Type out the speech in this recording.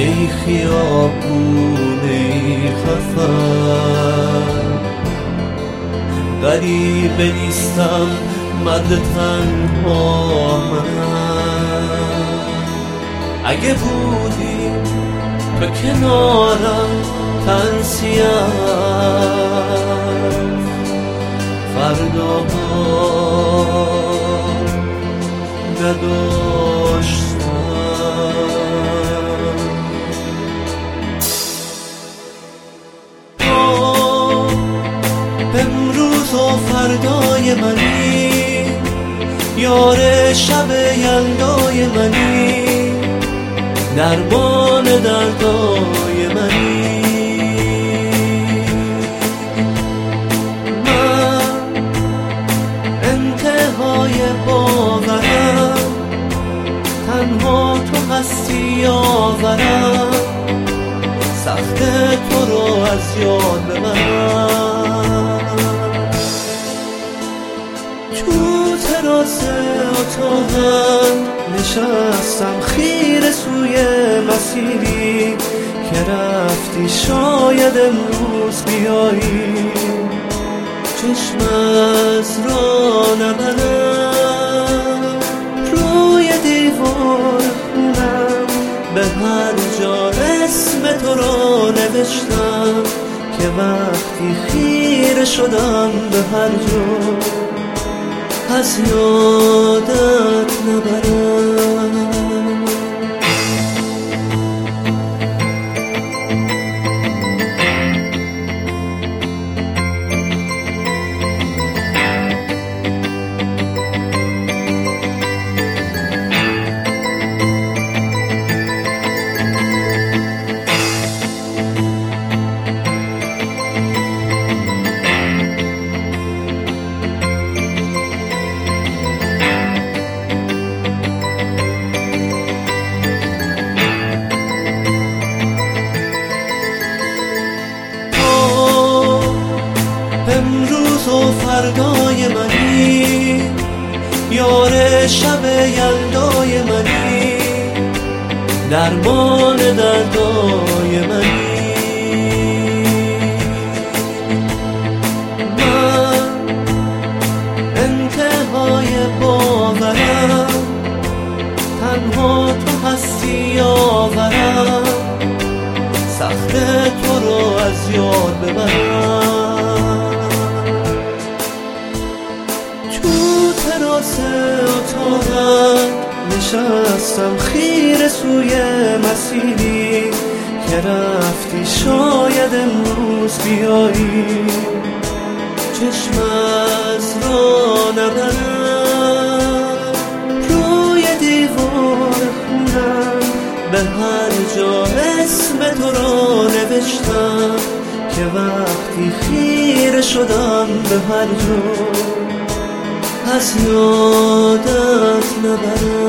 ای خیابون ای خفر، غریبه نیستم مرد تنها منم. اگه بودی به کنارم تنسیم فردا نداشتم. امروز و فردای منی، یار شب یلدای منی، درمان دردای منی. من انتهای باورم، تنها تو هستی آورم، سخت تو رو از یاد ببرم. تو تراس اتاقم نشستم خیره سوی مسیری که رفتی شاید امروز بیایی. چشم از را نبرم، روی دیوار خونم به هر جا اسم تو را نوشتم که وقتی خیره شدم به هر جا از یادت نبرم. امروز و فردای منی، یار شب یلدای منی، درمان دردای منی. من انتهای باورم، تنها تو هستی آورم، سخت تو رو از یاد ببرم. تراس اتاقم نشستم خیره سوی مسیری که رفتی شاید امروز بیایی. چشم از را نبرم، روی دیوار خونم به هر جا اسم تو را نوشتم که وقتی خیره شدم به هر جا از یادت نبرم.